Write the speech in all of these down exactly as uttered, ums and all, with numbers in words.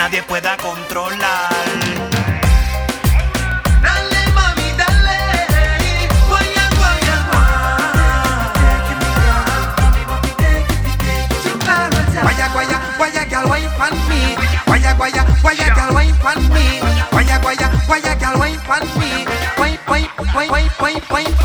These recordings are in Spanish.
nadie pueda controlar. Guaya, guaya, guaya, girl, wine pon me. Guaya, guaya, guaya, girl, wine pon me. Guaya, guaya, guaya, girl, wine pon me. Wine, wine, wine, wine, wine, wine.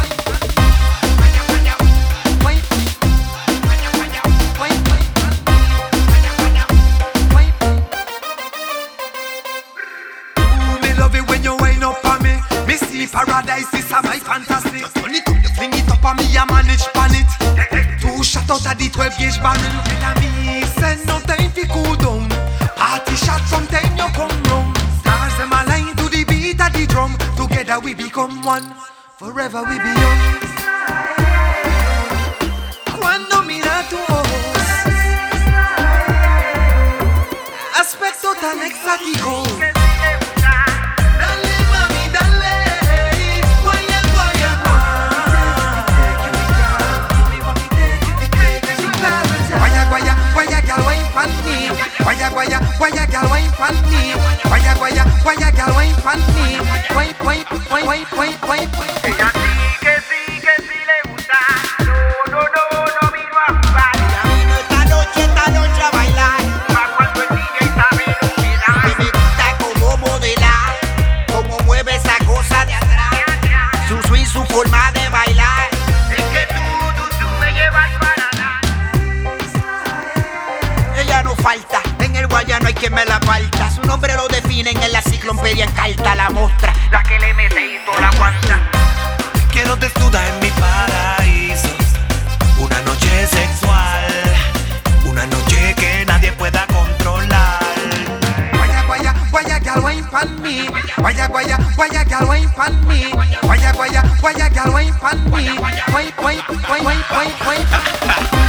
Me love it when you wind up on me. Me see paradise, this a my fantasy. Turn it up, you fling it up on me, I manage pan it. Two shot out of the twelve gauge barrel. Tell me, send no time fi cool down. Party shot sometime you come round. Stars them align to the beat of the drum. Together we become one. Forever we be young. Cuando mira tu ojos, aspecto tan exótico. Guaya, guaya, guaya, girl, wine pon me. Guaya, guaya, guaya, girl, wine pon me. Wine, wine, wine, wine, wine, wine. Ella sí que sí, que sí le gusta. No, no, no, no vino a jugar. Ella vino esta noche, esta noche a bailar. Pa' cuando el D J sabe lo que da. A mí me gusta cómo modela, cómo mueve esa cosa de atrás. Su swing, su forma de bailar. Es que tú, tú, tú me llevas para dar. Ella no falta, en el guayano hay quien me la falta. Su nombre lo definen en la enciclopedia en carta, la mostra. La que le mete y toda la aguanta. Quiero desnuda en mi paraíso. Una noche sexual, una noche que nadie pueda controlar. Guaya, guaya, guaya, girl, wine pon me. Guaya, guaya, guaya, girl, wine pon me. Guaya, guaya, guaya, girl, wine pon me. Wine, wine, wine, wine, wine, wine.